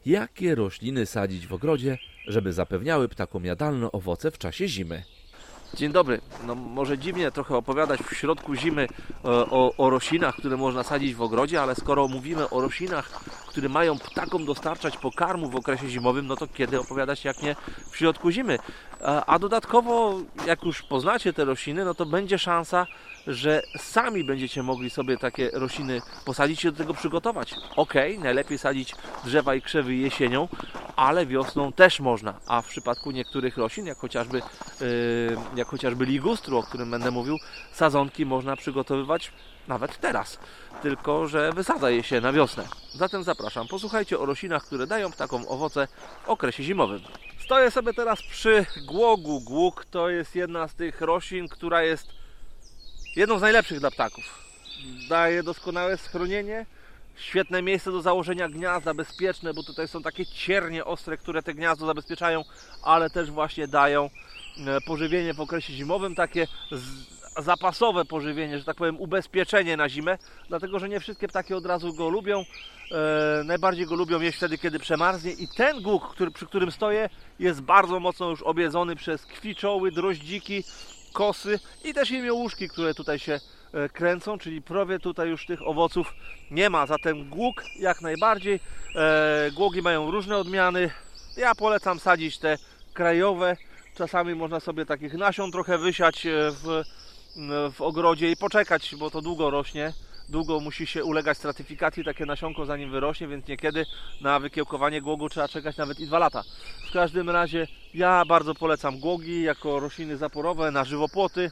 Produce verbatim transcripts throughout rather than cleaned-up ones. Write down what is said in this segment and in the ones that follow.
Jakie rośliny sadzić w ogrodzie, żeby zapewniały ptakom jadalne owoce w czasie zimy? Dzień dobry. No, może dziwnie trochę opowiadać w środku zimy o, o roślinach, które można sadzić w ogrodzie, ale skoro mówimy o roślinach, które mają ptakom dostarczać pokarmu w okresie zimowym, no to kiedy opowiadać jak nie w środku zimy? A, a dodatkowo, jak już poznacie te rośliny, no to będzie szansa, że sami będziecie mogli sobie takie rośliny posadzić i do tego przygotować. Okej, najlepiej sadzić drzewa i krzewy jesienią, ale wiosną też można, a w przypadku niektórych roślin, jak chociażby, yy, jak chociażby ligustru, o którym będę mówił, sadzonki można przygotowywać nawet teraz, tylko że wysadza je się na wiosnę. Zatem zapraszam, posłuchajcie o roślinach, które dają ptakom owoce w okresie zimowym. Stoję sobie teraz przy głogu. Głóg to jest jedna z tych roślin, która jest jedną z najlepszych dla ptaków. Daje doskonałe schronienie, świetne miejsce do założenia gniazda, bezpieczne, bo tutaj są takie ciernie ostre, które te gniazdo zabezpieczają, ale też właśnie dają pożywienie w okresie zimowym, takie zapasowe pożywienie, że tak powiem, ubezpieczenie na zimę, dlatego że nie wszystkie ptaki od razu go lubią. E, najbardziej go lubią jeść wtedy, kiedy przemarznie, i ten głóg, który, przy którym stoję, jest bardzo mocno już objedzony przez kwiczoły, droździki, kosy i też jemiołuszki, które tutaj się e, kręcą, czyli prawie tutaj już tych owoców nie ma. Zatem głóg jak najbardziej. E, głogi mają różne odmiany. Ja polecam sadzić te krajowe. Czasami można sobie takich nasion trochę wysiać w, w ogrodzie i poczekać, bo to długo rośnie. Długo musi się ulegać stratyfikacji takie nasionko, zanim wyrośnie, więc niekiedy na wykiełkowanie głogu trzeba czekać nawet i dwa lata. W każdym razie ja bardzo polecam głogi jako rośliny zaporowe na żywopłoty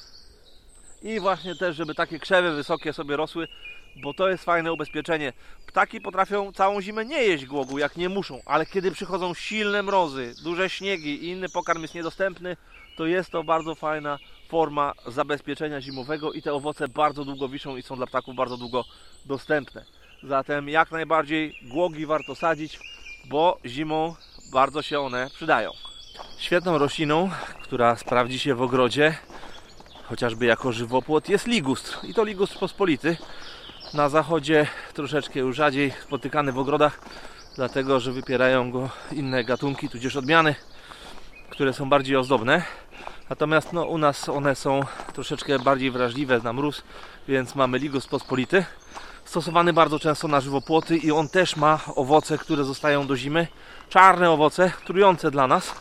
i właśnie też, żeby takie krzewy wysokie sobie rosły, bo to jest fajne ubezpieczenie. Ptaki potrafią całą zimę nie jeść głogu, jak nie muszą, ale kiedy przychodzą silne mrozy, duże śniegi i inny pokarm jest niedostępny, to jest to bardzo fajna forma zabezpieczenia zimowego i te owoce bardzo długo wiszą i są dla ptaków bardzo długo dostępne. Zatem jak najbardziej głogi warto sadzić, bo zimą bardzo się one przydają. Świetną rośliną, która sprawdzi się w ogrodzie, chociażby jako żywopłot, jest ligustr. I to ligustr pospolity. Na zachodzie troszeczkę już rzadziej spotykany w ogrodach, dlatego że wypierają go inne gatunki, tudzież odmiany, które są bardziej ozdobne. Natomiast no, u nas one są troszeczkę bardziej wrażliwe na mróz, więc mamy ligustr pospolity. Stosowany bardzo często na żywopłoty i on też ma owoce, które zostają do zimy. Czarne owoce, trujące dla nas,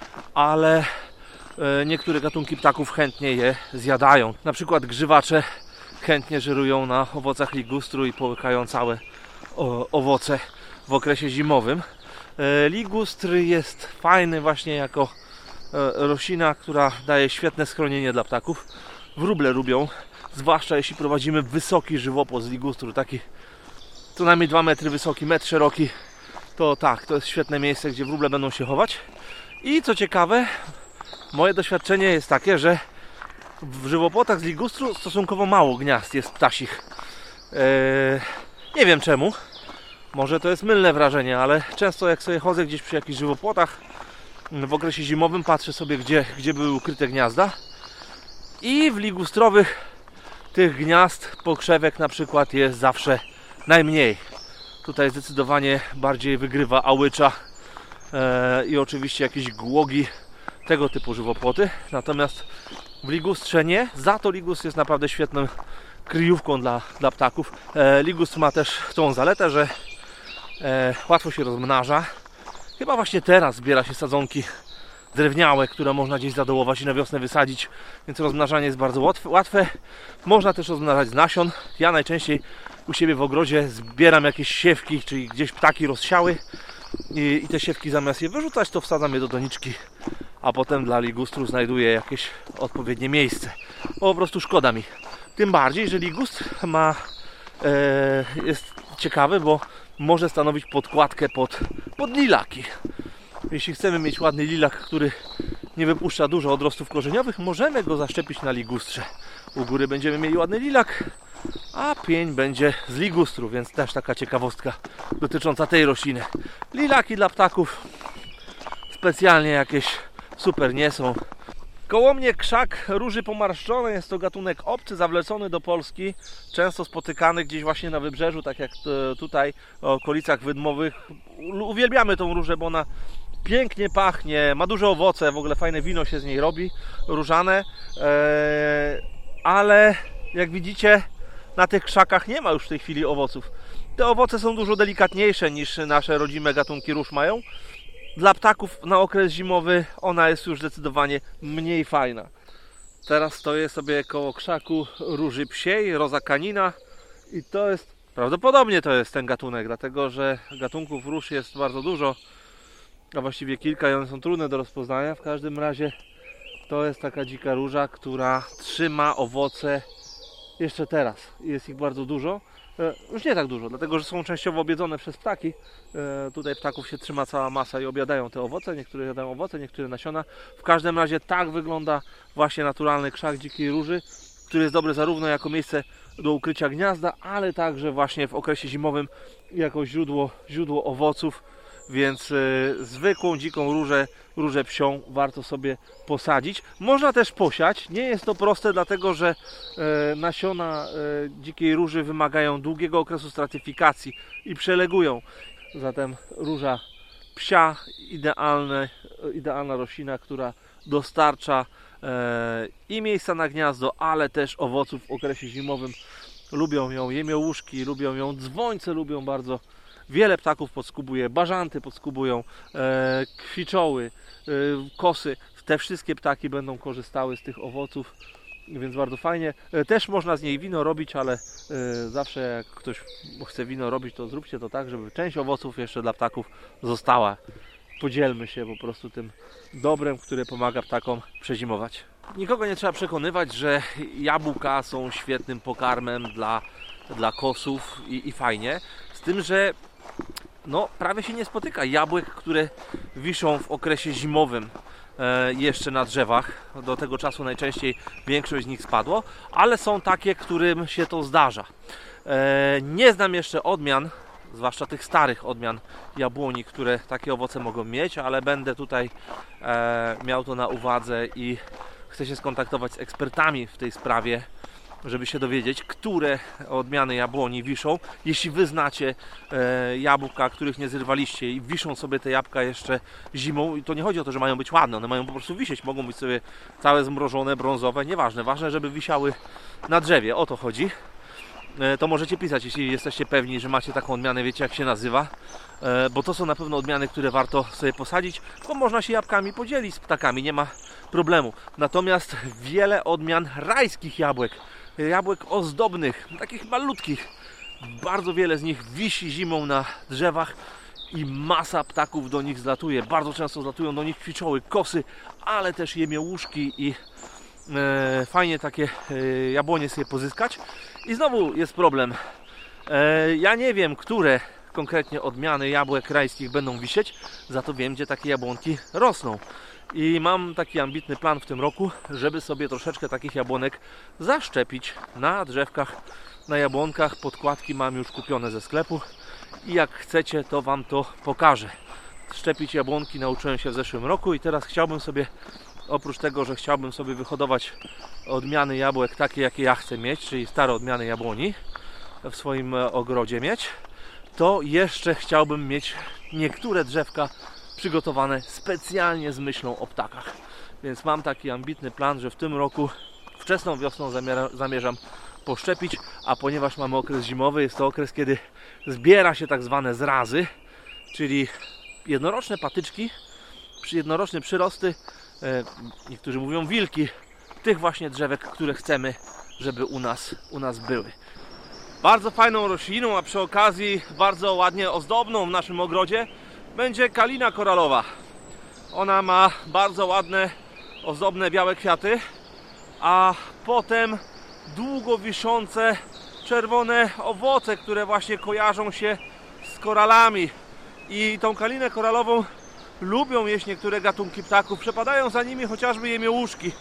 ale e, niektóre gatunki ptaków chętnie je zjadają. Na przykład grzywacze chętnie żerują na owocach ligustru i połykają całe o, owoce w okresie zimowym. E, ligustr jest fajny właśnie jako e, roślina, która daje świetne schronienie dla ptaków. Wróble lubią, zwłaszcza jeśli prowadzimy wysoki żywopłot z ligustru, taki co najmniej dwa metry wysoki, metr szeroki, to tak, to jest świetne miejsce, gdzie wróble będą się chować. I co ciekawe, moje doświadczenie jest takie, że w żywopłotach z ligustru stosunkowo mało gniazd jest ptasich. Eee, nie wiem czemu. Może to jest mylne wrażenie, ale często jak sobie chodzę gdzieś przy jakichś żywopłotach w okresie zimowym, patrzę sobie, gdzie, gdzie były ukryte gniazda. I w ligustrowych tych gniazd, pokrzewek na przykład, jest zawsze najmniej. Tutaj zdecydowanie bardziej wygrywa ałycza eee, i oczywiście jakieś głogi, tego typu żywopłoty. Natomiast w ligustrze nie, za to ligustr jest naprawdę świetną kryjówką dla, dla ptaków. E, ligustr ma też tą zaletę, że e, łatwo się rozmnaża. Chyba właśnie teraz zbiera się sadzonki drewniałe, które można gdzieś zadołować i na wiosnę wysadzić, więc rozmnażanie jest bardzo łatwe. łatwe. Można też rozmnażać z nasion. Ja najczęściej u siebie w ogrodzie zbieram jakieś siewki, czyli gdzieś ptaki rozsiały i, i te siewki zamiast je wyrzucać, to wsadzam je do doniczki, a potem dla ligustru znajduję jakieś odpowiednie miejsce. Po prostu szkoda mi. Tym bardziej, że ligustr ma, e, jest ciekawy, bo może stanowić podkładkę pod, pod lilaki. Jeśli chcemy mieć ładny lilak, który nie wypuszcza dużo odrostów korzeniowych, możemy go zaszczepić na ligustrze. U góry będziemy mieli ładny lilak, a pień będzie z ligustru, więc też taka ciekawostka dotycząca tej rośliny. Lilaki dla ptaków specjalnie jakieś super nie są. Koło mnie krzak róży pomarszczonej, jest to gatunek obcy, zawlecony do Polski, często spotykany gdzieś właśnie na wybrzeżu, tak jak tutaj w okolicach wydmowych. Uwielbiamy tą różę, bo ona pięknie pachnie, ma duże owoce, w ogóle fajne wino się z niej robi, różane, ale jak widzicie, na tych krzakach nie ma już w tej chwili owoców. Te owoce są dużo delikatniejsze niż nasze rodzime gatunki róż mają. Dla ptaków na okres zimowy ona jest już zdecydowanie mniej fajna. Teraz stoję sobie koło krzaku róży psiej, Rosa canina, i to jest, prawdopodobnie to jest ten gatunek, dlatego że gatunków róż jest bardzo dużo, a właściwie kilka i one są trudne do rozpoznania. W każdym razie to jest taka dzika róża, która trzyma owoce jeszcze teraz. Jest ich bardzo dużo. Już nie tak dużo, dlatego że są częściowo objedzone przez ptaki. Tutaj ptaków się trzyma cała masa i objadają te owoce. Niektóre jadają owoce, niektóre nasiona. W każdym razie tak wygląda właśnie naturalny krzak dzikiej róży, który jest dobry zarówno jako miejsce do ukrycia gniazda, ale także właśnie w okresie zimowym jako źródło, źródło owoców. Więc y, zwykłą dziką różę, różę psią warto sobie posadzić. Można też posiać. Nie jest to proste, dlatego że y, nasiona y, dzikiej róży wymagają długiego okresu stratyfikacji i przelegują. Zatem róża psia, idealne, idealna roślina, która dostarcza y, i miejsca na gniazdo, ale też owoców w okresie zimowym. Lubią ją jemiołuszki, lubią ją dzwońce, lubią bardzo. Wiele ptaków podskubuje, bażanty podskubują, e, kwiczoły, e, kosy. Te wszystkie ptaki będą korzystały z tych owoców, więc bardzo fajnie. E, też można z niej wino robić, ale e, zawsze jak ktoś chce wino robić, to zróbcie to tak, żeby część owoców jeszcze dla ptaków została. Podzielmy się po prostu tym dobrem, które pomaga ptakom przezimować. Nikogo nie trzeba przekonywać, że jabłka są świetnym pokarmem dla, dla kosów i, i fajnie. Z tym, że no, prawie się nie spotyka jabłek, które wiszą w okresie zimowym e, jeszcze na drzewach. Do tego czasu najczęściej większość z nich spadło, ale są takie, którym się to zdarza. E, nie znam jeszcze odmian, zwłaszcza tych starych odmian jabłoni, które takie owoce mogą mieć, ale będę tutaj e, miał to na uwadze i chcę się skontaktować z ekspertami w tej sprawie, żeby się dowiedzieć, które odmiany jabłoni wiszą. Jeśli wy znacie e, jabłka, których nie zrywaliście i wiszą sobie te jabłka jeszcze zimą, i to nie chodzi o to, że mają być ładne, one mają po prostu wisieć, mogą być sobie całe zmrożone, brązowe, nieważne, ważne, żeby wisiały na drzewie, o to chodzi. E, to możecie pisać, jeśli jesteście pewni, że macie taką odmianę, wiecie jak się nazywa, e, bo to są na pewno odmiany, które warto sobie posadzić, bo można się jabłkami podzielić z ptakami, nie ma problemu. Natomiast wiele odmian rajskich jabłek, jabłek ozdobnych, takich malutkich, bardzo wiele z nich wisi zimą na drzewach i masa ptaków do nich zlatuje. Bardzo często zlatują do nich kwiczoły, kosy, ale też jemiołuszki i e, fajnie takie e, jabłonie sobie pozyskać. I znowu jest problem. E, ja nie wiem, które konkretnie odmiany jabłek rajskich będą wisieć, za to wiem, gdzie takie jabłonki rosną. I mam taki ambitny plan w tym roku, żeby sobie troszeczkę takich jabłonek zaszczepić na drzewkach, na jabłonkach. Podkładki mam już kupione ze sklepu i jak chcecie, to wam to pokażę. Szczepić jabłonki nauczyłem się w zeszłym roku i teraz chciałbym sobie, oprócz tego, że chciałbym sobie wyhodować odmiany jabłek takie, jakie ja chcę mieć, czyli stare odmiany jabłoni w swoim ogrodzie mieć, to jeszcze chciałbym mieć niektóre drzewka przygotowane specjalnie z myślą o ptakach. Więc mam taki ambitny plan, że w tym roku wczesną wiosną zamierzam poszczepić, a ponieważ mamy okres zimowy, jest to okres, kiedy zbiera się tak zwane zrazy, czyli jednoroczne patyczki, jednoroczne przyrosty, niektórzy mówią wilki, tych właśnie drzewek, które chcemy, żeby u nas, u nas były. Bardzo fajną rośliną, a przy okazji bardzo ładnie ozdobną w naszym ogrodzie będzie kalina koralowa. Ona ma bardzo ładne, ozdobne, białe kwiaty, a potem długo wiszące czerwone owoce, które właśnie kojarzą się z koralami. I tą kalinę koralową lubią jeść niektóre gatunki ptaków, przepadają za nimi chociażby jemiołuszki.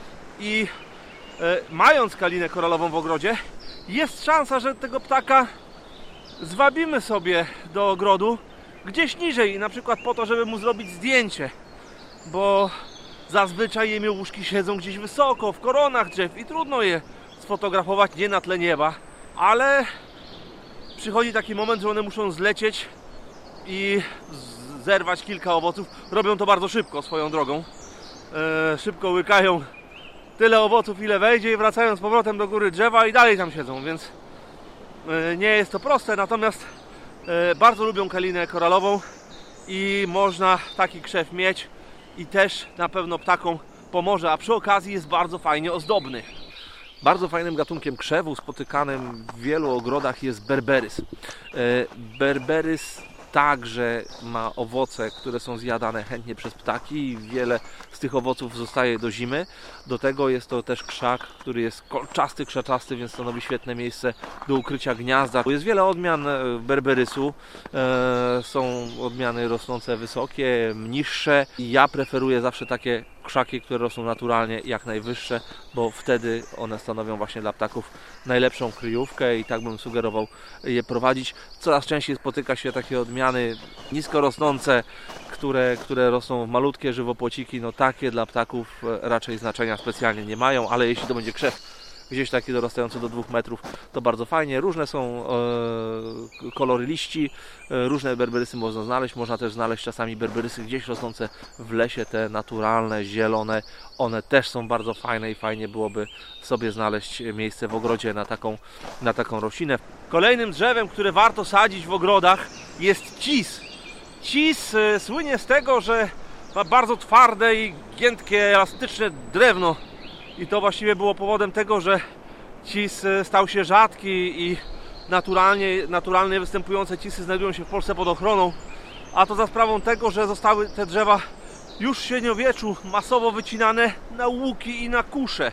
I e, mając kalinę koralową w ogrodzie, jest szansa, że tego ptaka zwabimy sobie do ogrodu gdzieś niżej, na przykład po to, żeby mu zrobić zdjęcie, bo Zazwyczaj jemiołuszki siedzą gdzieś wysoko, w koronach drzew i trudno je sfotografować nie na tle nieba, ale przychodzi taki moment, że one muszą zlecieć i zerwać kilka owoców. Robią to bardzo szybko swoją drogą. E, szybko łykają tyle owoców, ile wejdzie i wracają z powrotem do góry drzewa i dalej tam siedzą, więc e, nie jest to proste, natomiast e, bardzo lubią kalinę koralową i można taki krzew mieć i też na pewno ptakom pomoże, a przy okazji jest bardzo fajnie ozdobny. Bardzo fajnym gatunkiem krzewu spotykanym w wielu ogrodach jest berberys. E, berberys także ma owoce, które są zjadane chętnie przez ptaki i wiele z tych owoców zostaje do zimy. Do tego jest to też krzak, który jest kolczasty, krzaczasty, więc stanowi świetne miejsce do ukrycia gniazda. Jest wiele odmian berberysu. E, są odmiany rosnące wysokie, niższe. I ja preferuję zawsze takie krzaki, które rosną naturalnie, jak najwyższe, bo wtedy one stanowią właśnie dla ptaków najlepszą kryjówkę i tak bym sugerował je prowadzić. Coraz częściej spotyka się takie odmiany nisko rosnące, które, które rosną w malutkie żywopłociki. No takie dla ptaków raczej znaczenia specjalnie nie mają, ale jeśli to będzie krzew gdzieś taki dorastający do dwóch metrów, to bardzo fajnie. Różne są e, kolory liści, e, różne berberysy można znaleźć. Można też znaleźć czasami berberysy gdzieś rosnące w lesie, te naturalne, zielone. One też są bardzo fajne i fajnie byłoby sobie znaleźć miejsce w ogrodzie na taką, na taką roślinę. Kolejnym drzewem, które warto sadzić w ogrodach, jest cis. Cis e, słynie z tego, że ma bardzo twarde i giętkie, elastyczne drewno. I to właściwie było powodem tego, że cis stał się rzadki i naturalnie, naturalnie występujące cisy znajdują się w Polsce pod ochroną. A to za sprawą tego, że zostały te drzewa już w średniowieczu masowo wycinane na łuki i na kusze.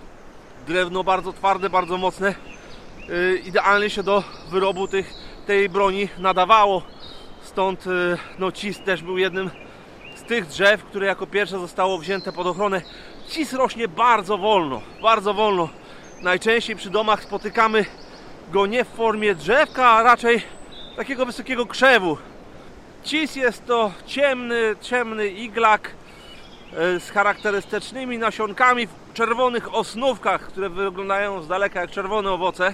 Drewno bardzo twarde, bardzo mocne. Yy, idealnie się do wyrobu tych, tej broni nadawało. Stąd yy, no, cis też był jednym z tych drzew, które jako pierwsze zostało wzięte pod ochronę. Cis rośnie bardzo wolno, bardzo wolno. Najczęściej przy domach spotykamy go nie w formie drzewka, a raczej takiego wysokiego krzewu. Cis jest to ciemny, ciemny iglak z charakterystycznymi nasionkami w czerwonych osnówkach, które wyglądają z daleka jak czerwone owoce.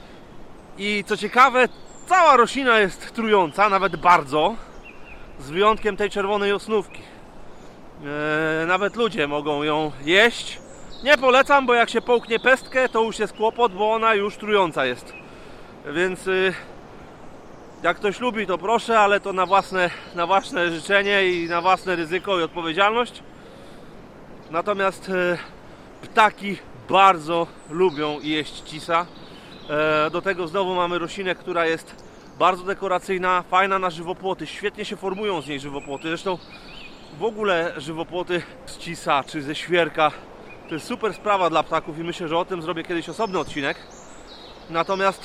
I co ciekawe, cała roślina jest trująca, nawet bardzo, z wyjątkiem tej czerwonej osnówki. Eee, nawet ludzie mogą ją jeść. Nie polecam, bo jak się połknie pestkę, to już jest kłopot, bo ona już trująca jest. Więc yy, jak ktoś lubi, to proszę, ale to na własne, na własne życzenie i na własne ryzyko i odpowiedzialność. Natomiast yy, ptaki bardzo lubią jeść cisa. Eee, do tego znowu mamy roślinę, która jest bardzo dekoracyjna, fajna na żywopłoty. Świetnie się formują z niej żywopłoty. Zresztą w ogóle żywopłoty z cisa czy ze świerka to jest super sprawa dla ptaków i myślę, że o tym zrobię kiedyś osobny odcinek. Natomiast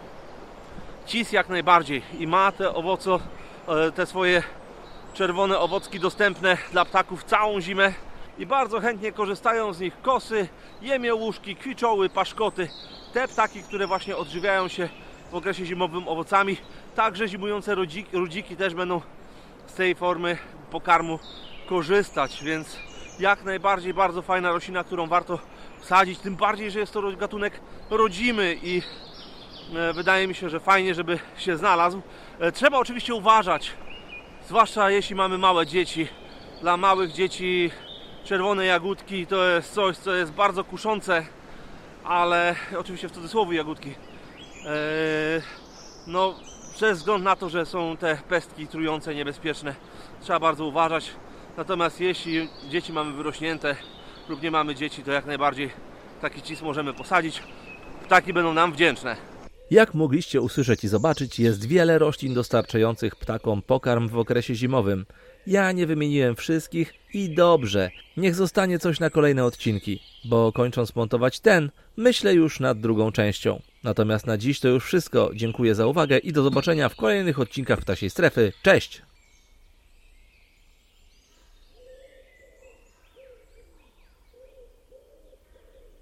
cis jak najbardziej i ma te owoce, te swoje czerwone owocki dostępne dla ptaków całą zimę i bardzo chętnie korzystają z nich kosy, jemiołuszki, kwiczoły, paszkoty. Te ptaki, które właśnie odżywiają się w okresie zimowym owocami, także zimujące rudziki, rudziki też będą z tej formy pokarmu korzystać, więc jak najbardziej bardzo fajna roślina, którą warto wsadzić, tym bardziej, że jest to gatunek rodzimy i wydaje mi się, że fajnie, żeby się znalazł. Trzeba oczywiście uważać, zwłaszcza jeśli mamy małe dzieci. Dla małych dzieci czerwone jagódki to jest coś, co jest bardzo kuszące, ale oczywiście w cudzysłowie jagódki. No, przez wzgląd na to, że są te pestki trujące, niebezpieczne, trzeba bardzo uważać. Natomiast jeśli dzieci mamy wyrośnięte lub nie mamy dzieci, to jak najbardziej taki cis możemy posadzić. Ptaki będą nam wdzięczne. Jak mogliście usłyszeć i zobaczyć, jest wiele roślin dostarczających ptakom pokarm w okresie zimowym. Ja nie wymieniłem wszystkich i dobrze, niech zostanie coś na kolejne odcinki, bo kończąc montować ten, myślę już nad drugą częścią. Natomiast na dziś to już wszystko. Dziękuję za uwagę i do zobaczenia w kolejnych odcinkach Ptasiej Strefy. Cześć!